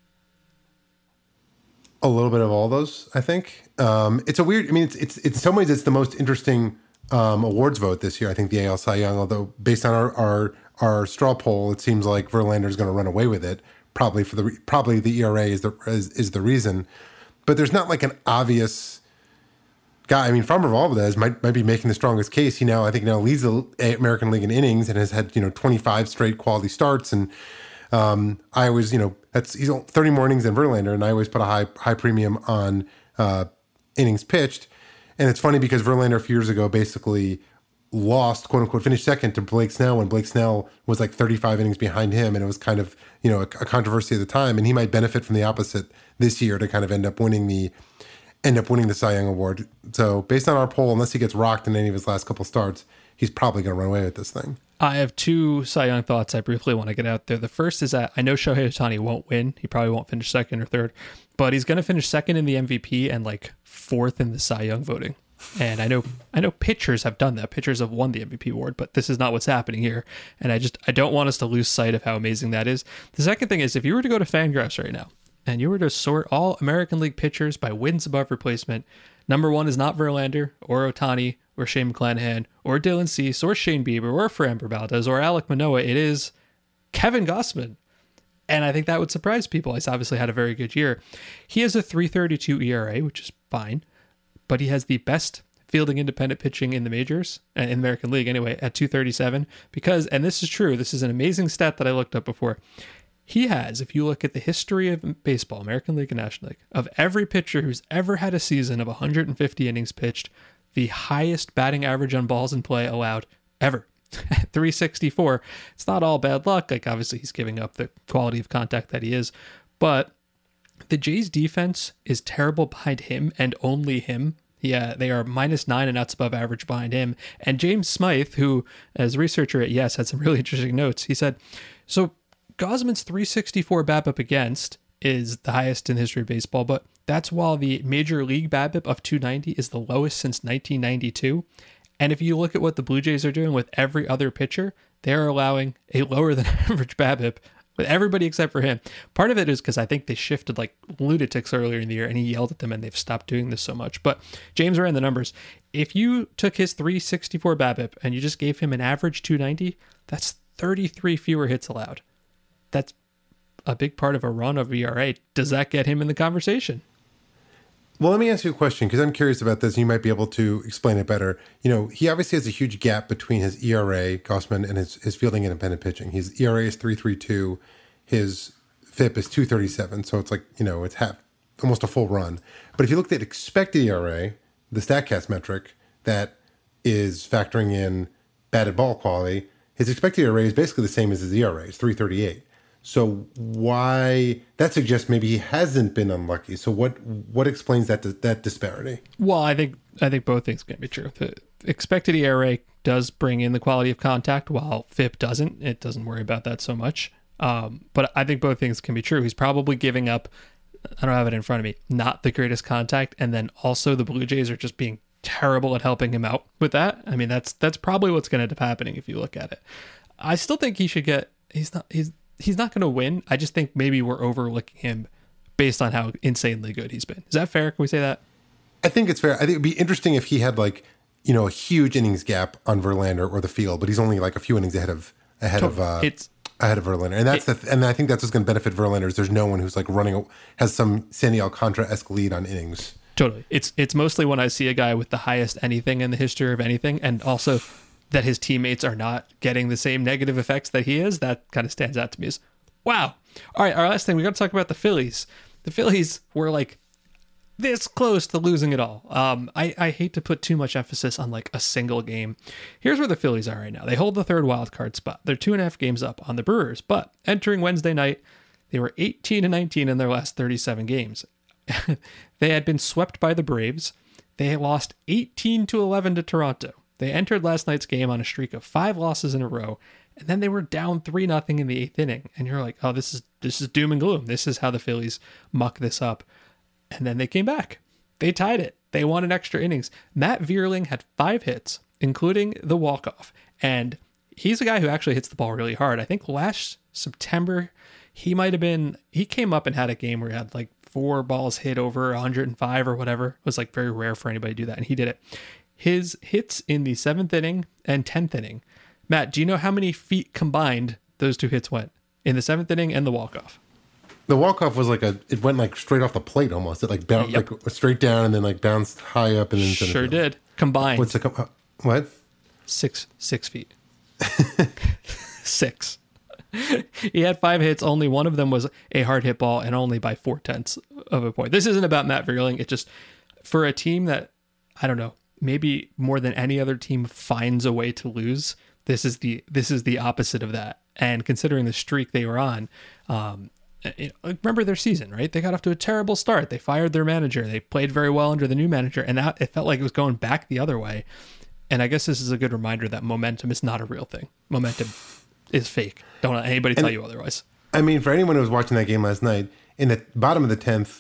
A little bit of all those, I think. Um, it's a weird, I mean, it's, it's, it's in some ways, it's the most interesting um, awards vote this year. I think the A L Cy Young, although based on our, our, our straw poll, it seems like Verlander's going to run away with it. Probably for the, probably the E R A is the, is, is the reason, but there's not like an obvious guy. I mean, Framber Valdez might, might be making the strongest case. He now, I think now leads the American League in innings and has had, you know, twenty-five straight quality starts. And um, I always, you know, that's, he's thirty more innings than Verlander, and I always put a high high premium on uh, innings pitched. And it's funny because Verlander a few years ago basically lost, quote unquote, finished second to Blake Snell when Blake Snell was like thirty-five innings behind him, and it was kind of, you know, a, a controversy at the time. And he might benefit from the opposite this year to kind of end up winning the end up winning the Cy Young Award. So based on our poll, unless he gets rocked in any of his last couple starts, he's probably going to run away with this thing. I have two Cy Young thoughts I briefly want to get out there. The first is that I know Shohei Ohtani won't win. He probably won't finish second or third, but he's going to finish second in the M V P and like fourth in the Cy Young voting. And I know I know pitchers have done that. Pitchers have won the M V P award, but this is not what's happening here. And I just I don't want us to lose sight of how amazing that is. The second thing is, if you were to go to Fangraphs right now and you were to sort all American League pitchers by wins above replacement, number one is not Verlander or Ohtani or Shane McClanahan or Dylan Cease or Shane Bieber or Framber Valdez or Alek Manoah. It is Kevin Gausman. And I think that would surprise people. He's obviously had a very good year. He has a three thirty-two E R A, which is fine, but he has the best fielding independent pitching in the majors, in the American League anyway, at two thirty-seven. Because, and this is true, this is an amazing stat that I looked up before. He has, if you look at the history of baseball, American League and National League, of every pitcher who's ever had a season of one hundred fifty innings pitched, the highest batting average on balls in play allowed ever. three sixty-four. It's not all bad luck. Like, obviously he's giving up the quality of contact that he is, but the Jays defense is terrible behind him and only him. Yeah, they are minus nine and outs above average behind him. And James Smythe, who as a researcher at Yes had some really interesting notes, he said, so Gausman's three sixty-four BABIP against is the highest in the history of baseball, but that's while the major league BABIP of two ninety is the lowest since nineteen ninety-two. And if you look at what the Blue Jays are doing with every other pitcher, they're allowing a lower than average BABIP with everybody except for him. Part of it is because I think they shifted like lunatics earlier in the year and he yelled at them and they've stopped doing this so much. But James ran the numbers. If you took his three sixty-four BABIP and you just gave him an average two ninety, that's thirty-three fewer hits allowed. That's a big part of a run of E R A. Does that get him in the conversation? Well, let me ask you a question, because I'm curious about this. You might be able to explain it better. You know, he obviously has a huge gap between his E R A, Gausman, and his, his fielding independent pitching. His E R A is three thirty-two. His F I P is two thirty-seven. So it's like, you know, it's half, almost a full run. But if you looked at expected E R A, the StatCast metric that is factoring in batted ball quality, his expected E R A is basically the same as his E R A. It's three thirty-eight. So why that suggests maybe he hasn't been unlucky. So what what explains that that disparity? Well, I think I think both things can be true. The expected E R A does bring in the quality of contact, while F I P doesn't. It doesn't worry about that so much. Um, but I think both things can be true. He's probably giving up, I don't have it in front of me, not the greatest contact, and then also the Blue Jays are just being terrible at helping him out with that. I mean, that's that's probably what's going to end up happening if you look at it. I still think he should get. He's not. He's he's not going to win. I just think maybe we're overlooking him based on how insanely good he's been. Is that fair? Can we say that? I think it's fair. I think it'd be interesting if he had like, you know, a huge innings gap on Verlander or the field, but he's only like a few innings ahead of ahead totally. of uh, it's ahead of Verlander, and that's it, the and I think that's what's going to benefit Verlander. Is there's no one who's like running has some Sandy Alcantara-esque lead on innings. Totally. It's it's mostly when I see a guy with the highest anything in the history of anything, and also that his teammates are not getting the same negative effects that he is, that kind of stands out to me as, wow. All right, our last thing, we got to talk about the Phillies. The Phillies were like this close to losing it all. Um, I, I hate to put too much emphasis on like a single game. Here's where the Phillies are right now. They hold the third wild card spot. They're two and a half games up on the Brewers, but entering Wednesday night, they were eighteen and nineteen in their last thirty-seven games. They had been swept by the Braves. They lost eighteen to eleven to Toronto. They entered last night's game on a streak of five losses in a row, and then they were down three nothing in the eighth inning. And you're like, oh, this is this is doom and gloom. This is how the Phillies muck this up. And then they came back. They tied it. They won an extra innings. Matt Vierling had five hits, including the walk-off. And he's a guy who actually hits the ball really hard. I think last September, he might have been, he came up and had a game where he had like four balls hit over one hundred five or whatever. It was like very rare for anybody to do that. And he did it. His hits in the seventh inning and tenth inning. Matt, do you know how many feet combined those two hits went in the seventh inning and the walk-off? The walk-off was like a, it went like straight off the plate almost. It like bounced Yep. like straight down and then like bounced high up and then Sure did. Combined. What's the com- uh, what? Six six feet. Six. He had five hits. Only one of them was a hard hit ball, and only by four tenths of a point. This isn't about Matt Vierling. It's just for a team that, I don't know, maybe more than any other team finds a way to lose. This is the this is the opposite of that. And considering the streak they were on, um, it, remember their season, right? They got off to a terrible start. They fired their manager. They played very well under the new manager, and that, it felt like it was going back the other way. And I guess this is a good reminder that momentum is not a real thing. Momentum is fake. Don't let anybody tell and, you otherwise. I mean, for anyone who was watching that game last night, in the bottom of the tenth,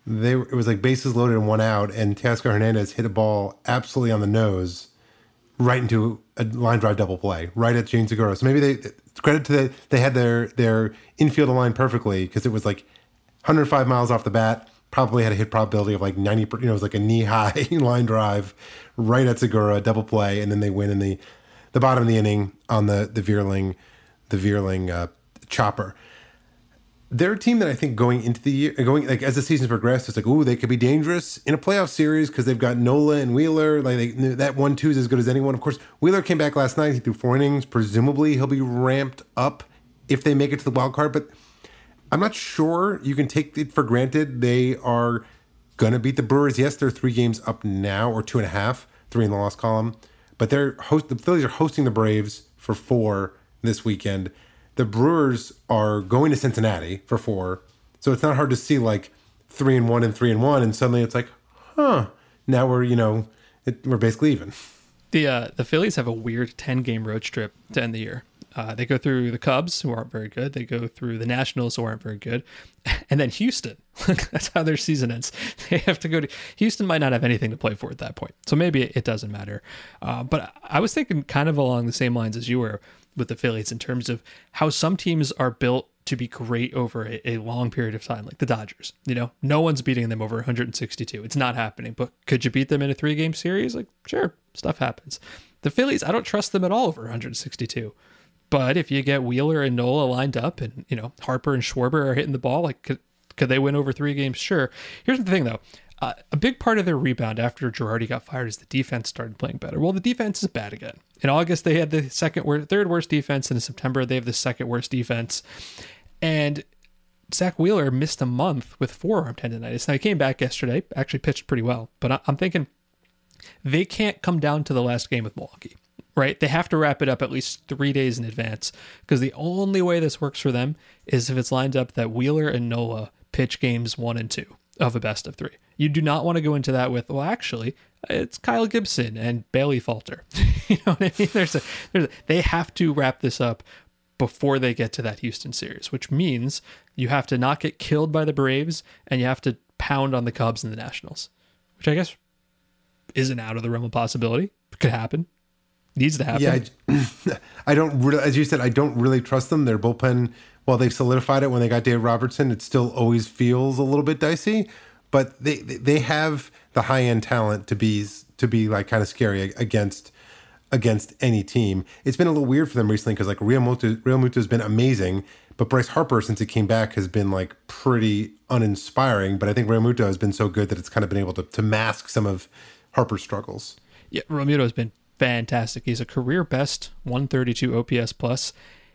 they it was like bases loaded and one out, and Teoscar Hernandez hit a ball absolutely on the nose right into a line drive double play, right at Jean Segura. So maybe they, credit to the, they had their, their infield aligned perfectly because it was like one hundred five miles off the bat, probably had a hit probability of like ninety, you know, it was like a knee high line drive right at Segura, double play, and then they win in the, the bottom of the inning on the, the Veerling, the Veerling uh, chopper. They're a team that I think going into the year, going like as the season progressed, it's like, ooh, they could be dangerous in a playoff series because they've got Nola and Wheeler. Like they, that one two is as good as anyone. Of course, Wheeler came back last night. He threw four innings. Presumably, he'll be ramped up if they make it to the wild card. But I'm not sure you can take it for granted they are gonna beat the Brewers. Yes, they're three games up now, or two and a half, three in the loss column. But they're host. The Phillies are hosting the Braves for four this weekend. The Brewers are going to Cincinnati for four, so it's not hard to see like three and one and three and one, and suddenly it's like, huh? Now we're you know it, we're basically even. The uh, the Phillies have a weird ten game road trip to end the year. Uh, they go through the Cubs, who aren't very good. They go through the Nationals, who aren't very good, and then Houston. That's how their season ends. They have to go to Houston. Might not have anything to play for at that point, so maybe it, it doesn't matter. Uh, but I was thinking kind of along the same lines as you were with the Phillies in terms of how some teams are built to be great over a, a long period of time, like the Dodgers. You know, no one's beating them over one hundred sixty-two. It's not happening. But could you beat them in a three game series? Like, sure, stuff happens. The Phillies, I don't trust them at all over one hundred sixty-two. But if you get Wheeler and Nola lined up and, you know, Harper and Schwarber are hitting the ball, like, could, could they win over three games? Sure. Here's the thing, though. Uh, a big part of their rebound after Girardi got fired is the defense started playing better. Well, the defense is bad again. In August, they had the second worst, third worst defense. And in September, they have the second worst defense. And Zach Wheeler missed a month with forearm tendonitis. Now, he came back yesterday, actually pitched pretty well. But I, I'm thinking they can't come down to the last game with Milwaukee. Right? They have to wrap it up at least three days in advance because the only way this works for them is if it's lined up that Wheeler and Nola pitch games one and two of a best of three. You do not want to go into that with, well, actually, it's Kyle Gibson and Bailey Falter. You know what I mean? There's a, there's a, they have to wrap this up before they get to that Houston series, which means you have to not get killed by the Braves and you have to pound on the Cubs and the Nationals, which I guess isn't out of the realm of possibility. It could happen. Needs to happen. Yeah, I, I don't really, as you said, I don't really trust them. Their bullpen, while they've solidified it when they got Dave Robertson, it still always feels a little bit dicey. But they they have the high end talent to be to be like kind of scary against against any team. It's been a little weird for them recently because like Real Muto, Real Muto has been amazing, but Bryce Harper since he came back has been like pretty uninspiring. But I think Real Muto has been so good that it's kind of been able to to mask some of Harper's struggles. Yeah, Real Muto has been fantastic. He's a career best one thirty-two O P S plus.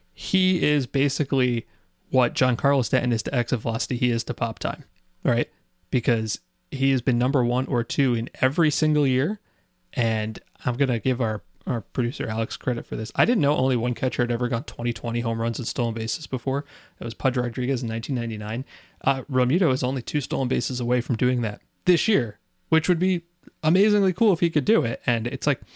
He is basically what Giancarlo Stanton is to exit velocity, he is to pop time, right? Because he has been number one or two in every single year. And I'm going to give our, our producer Alex credit for this. I didn't know only one catcher had ever gone twenty twenty home runs and stolen bases before. That was Pudge Rodriguez in nineteen ninety-nine. Uh, Realmuto is only two stolen bases away from doing that this year, which would be amazingly cool if he could do it. And it's like,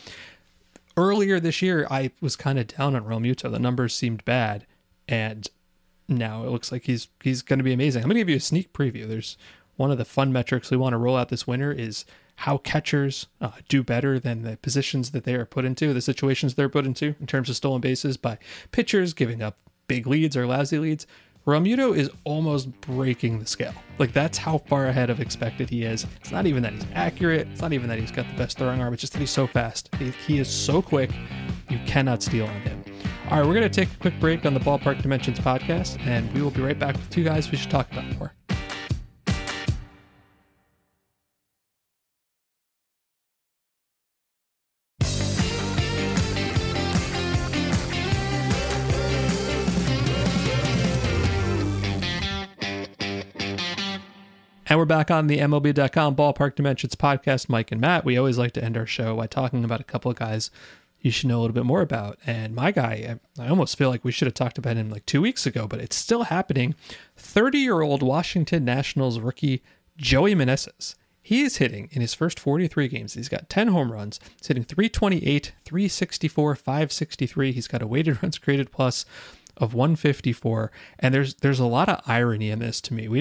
earlier this year, I was kind of down on Realmuto. The numbers seemed bad, and now it looks like he's he's going to be amazing. I'm going to give you a sneak preview. There's one of the fun metrics we want to roll out this winter is how catchers uh, do better than the positions that they are put into, the situations they're put into in terms of stolen bases by pitchers giving up big leads or lousy leads. Realmuto is almost breaking the scale. Like, that's how far ahead of expected he is. It's not even that he's accurate. It's not even that he's got the best throwing arm. It's just that he's so fast. He, he is so quick. You cannot steal on him. All right, we're going to take a quick break on the Ballpark Dimensions podcast, and we will be right back with two guys we should talk about more. And we're back on the M L B dot com Ballpark Dimensions podcast, Mike and Matt. We always like to end our show by talking about a couple of guys you should know a little bit more about. And my guy, I, I almost feel like we should have talked about him like two weeks ago, but it's still happening. thirty-year-old Washington Nationals rookie Joey Meneses. He is hitting in his first forty-three games. He's got ten home runs. He's hitting three twenty-eight, three sixty-four, five sixty-three. He's got a weighted runs created plus of one fifty-four. And there's there's a lot of irony in this to me. We didn't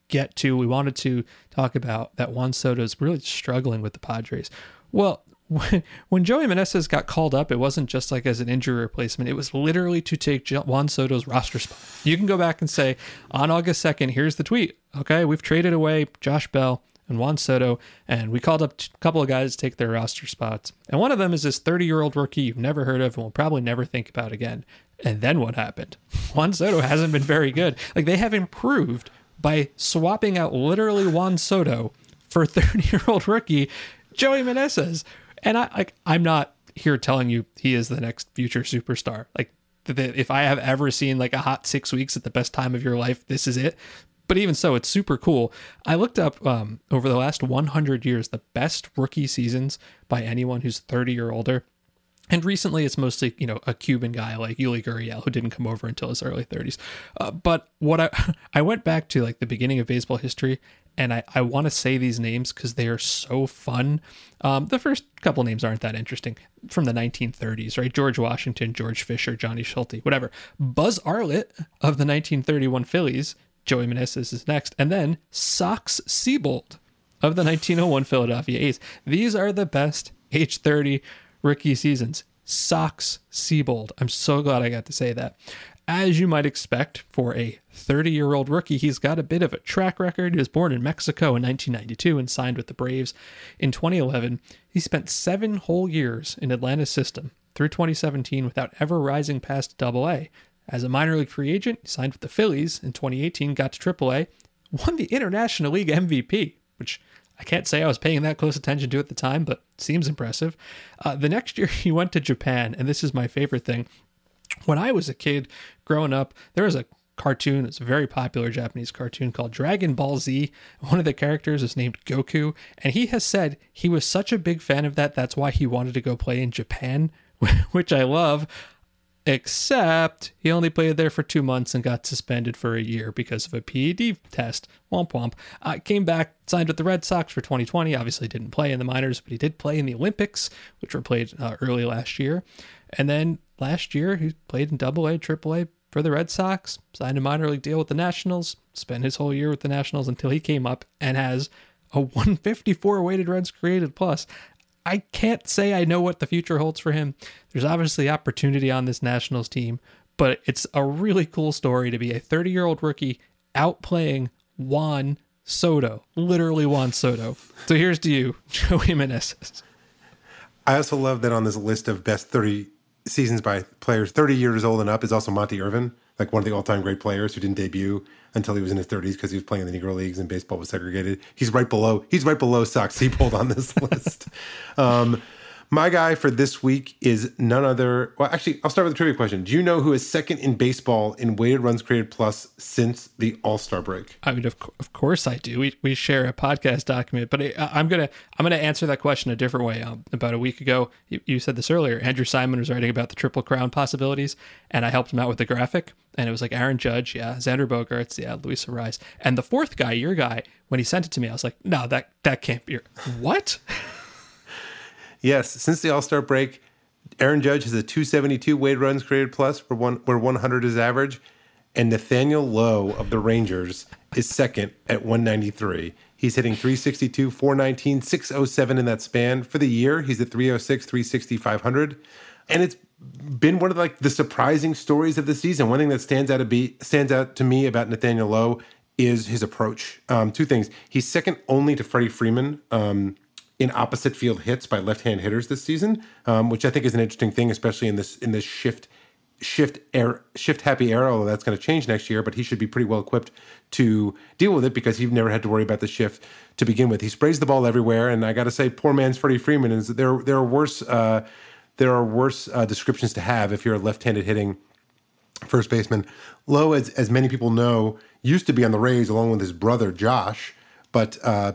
get to, we wanted to talk about that Juan Soto is really struggling with the Padres. Well, when, when Joey Meneses got called up, it wasn't just like as an injury replacement. It was literally to take Juan Soto's roster spot. You can go back and say, on August second, here's the tweet. Okay, we've traded away Josh Bell and Juan Soto, and we called up a couple of guys to take their roster spots. And one of them is this thirty-year-old rookie you've never heard of and will probably never think about again. And then what happened? Juan Soto hasn't been very good. Like, they have improved by swapping out literally Juan Soto for thirty-year-old rookie Joey Meneses. And I, like, I'm not here telling you he is the next future superstar. Like, if I have ever seen like a hot six weeks at the best time of your life, this is it. But even so, it's super cool. I looked up um, over the last one hundred years, the best rookie seasons by anyone who's thirty or older. And recently, it's mostly, you know, a Cuban guy like Yuli Gurriel, who didn't come over until his early thirties. Uh, but what I I went back to like the beginning of baseball history, and I, I want to say these names because they are so fun. Um, the first couple names aren't that interesting. From the nineteen thirties, right? George Washington, George Fisher, Johnny Schulte, whatever. Buzz Arlett of the nineteen thirty-one Phillies, Joey Meneses is next. And then Sox Siebold of the nineteen oh one Philadelphia A's. These are the best age thirty rookie seasons. Sox Siebold. I'm so glad I got to say that. As you might expect for a thirty-year-old rookie, he's got a bit of a track record. He was born in Mexico in nineteen ninety-two and signed with the Braves in twenty eleven. He spent seven whole years in Atlanta's system through twenty seventeen without ever rising past double A. As a minor league free agent, he signed with the Phillies in twenty eighteen, got to triple A, won the International League M V P, which I can't say I was paying that close attention to at the time, but seems impressive. Uh, the next year, he went to Japan, and this is my favorite thing. When I was a kid growing up, there was a cartoon, it's a very popular Japanese cartoon called Dragon Ball Z. One of the characters is named Goku, and he has said he was such a big fan of that, that's why he wanted to go play in Japan, which I love. Except he only played there for two months and got suspended for a year because of a P E D test. Womp womp. Uh, came back, signed with the Red Sox for twenty twenty. Obviously didn't play in the minors, but he did play in the Olympics, which were played uh, early last year. And then last year, he played in Double A, Triple A for the Red Sox, signed a minor league deal with the Nationals, spent his whole year with the Nationals until he came up and has a one fifty-four weighted runs created plus. I can't say I know what the future holds for him. There's obviously opportunity on this Nationals team, but it's a really cool story to be a thirty-year-old rookie outplaying Juan Soto, literally Juan Soto. So here's to you, Joey Meneses. I also love that on this list of best thirty seasons by players, thirty years old and up is also Monty Irvin, like one of the all-time great players who didn't debut until he was in his thirties because he was playing in the Negro Leagues and baseball was segregated. He's right below. He's right below Sox Siebold on this list. Um, my guy for this week is none other. Well, actually, I'll start with a trivia question. Do you know who is second in baseball in weighted runs created plus since the All-Star break? I mean, of, of course I do. We we share a podcast document, but I, I'm gonna I'm gonna answer that question a different way. Um, about a week ago, you, you said this earlier. Andrew Simon was writing about the Triple Crown possibilities, and I helped him out with the graphic. And it was like Aaron Judge, yeah, Xander Bogaerts, yeah, Luis Arraez, and the fourth guy, your guy. When he sent it to me, I was like, no, that that can't be. What? Yes, since the All-Star break, Aaron Judge has a two seventy-two weighted runs created plus, where one where one hundred is average, and Nathaniel Lowe of the Rangers is second at one ninety-three. He's hitting three sixty-two, four nineteen, six oh seven in that span. For the year, he's at three oh six, three sixty, five hundred. And it's been one of like the surprising stories of the season. One thing that stands out to be stands out to me about Nathaniel Lowe is his approach. Um, two things. He's second only to Freddie Freeman um, in opposite field hits by left-hand hitters this season, um, which I think is an interesting thing, especially in this in this shift shift air shift happy era. Although that's going to change next year, but he should be pretty well equipped to deal with it because he's never had to worry about the shift to begin with. He sprays the ball everywhere, and I got to say, poor man's Freddie Freeman is there. There are worse. Uh, There are worse uh, descriptions to have if you're a left-handed hitting first baseman. Lowe, as, as many people know, used to be on the Rays along with his brother Josh, but uh,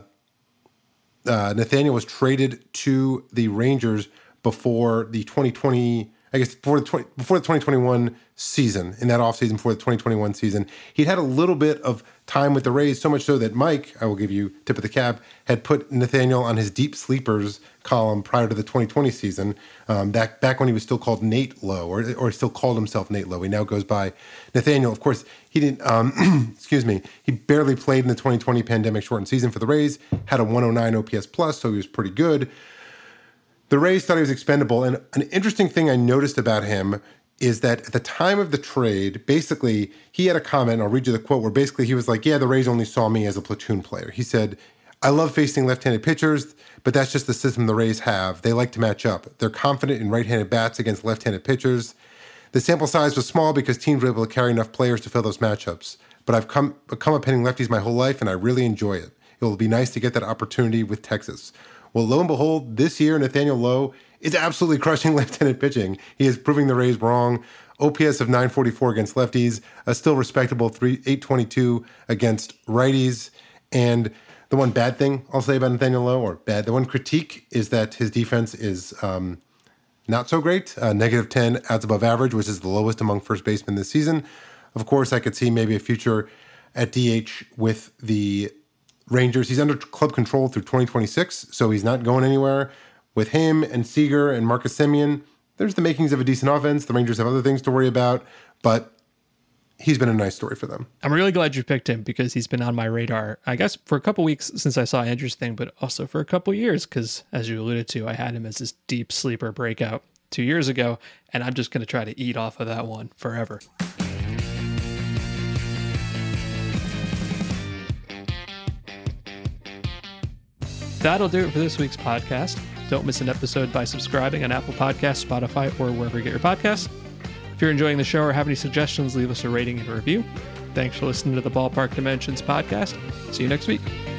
uh, Nathaniel was traded to the Rangers before the twenty twenty, I guess before the twenty, before the twenty twenty-one season, in that offseason before the twenty twenty-one season, he'd had a little bit of time with the Rays, so much so that Mike, I will give you tip of the cap, had put Nathaniel on his deep sleepers column prior to the twenty twenty season, um, back back when he was still called Nate Lowe, or or still called himself Nate Lowe. He now goes by Nathaniel. Of course, he didn't. Um, excuse me. He barely played in the twenty twenty pandemic shortened season for the Rays. Had a one oh nine O P S plus, so he was pretty good. The Rays thought he was expendable, and an interesting thing I noticed about him is that at the time of the trade, basically, he had a comment, I'll read you the quote, where basically he was like, yeah, the Rays only saw me as a platoon player. He said, I love facing left-handed pitchers, but that's just the system the Rays have. They like to match up. They're confident in right-handed bats against left-handed pitchers. The sample size was small because teams were able to carry enough players to fill those matchups. But I've come, become up hitting lefties my whole life, and I really enjoy it. It will be nice to get that opportunity with Texas. Well, lo and behold, this year, Nathaniel Lowe is absolutely crushing left-handed pitching. He is proving the Rays wrong. O P S of nine forty-four against lefties, a still respectable eight twenty-two against righties. And the one bad thing I'll say about Nathaniel Lowe, or bad, the one critique is that his defense is um, not so great. Uh, negative ten outs above average, which is the lowest among first basemen this season. Of course, I could see maybe a future at D H with the Rangers. He's under club control through twenty twenty-six, so he's not going anywhere. With him and Seager and Marcus Semien, there's the makings of a decent offense. The Rangers have other things to worry about, but he's been a nice story for them. I'm really glad you picked him because he's been on my radar, I guess, for a couple weeks since I saw Andrew's thing, but also for a couple years because, as you alluded to, I had him as this deep sleeper breakout two years ago, and I'm just going to try to eat off of that one forever. That'll do it for this week's podcast. Don't miss an episode by subscribing on Apple Podcasts, Spotify, or wherever you get your podcasts. If you're enjoying the show or have any suggestions, leave us a rating and a review. Thanks for listening to the Ballpark Dimensions podcast. See you next week.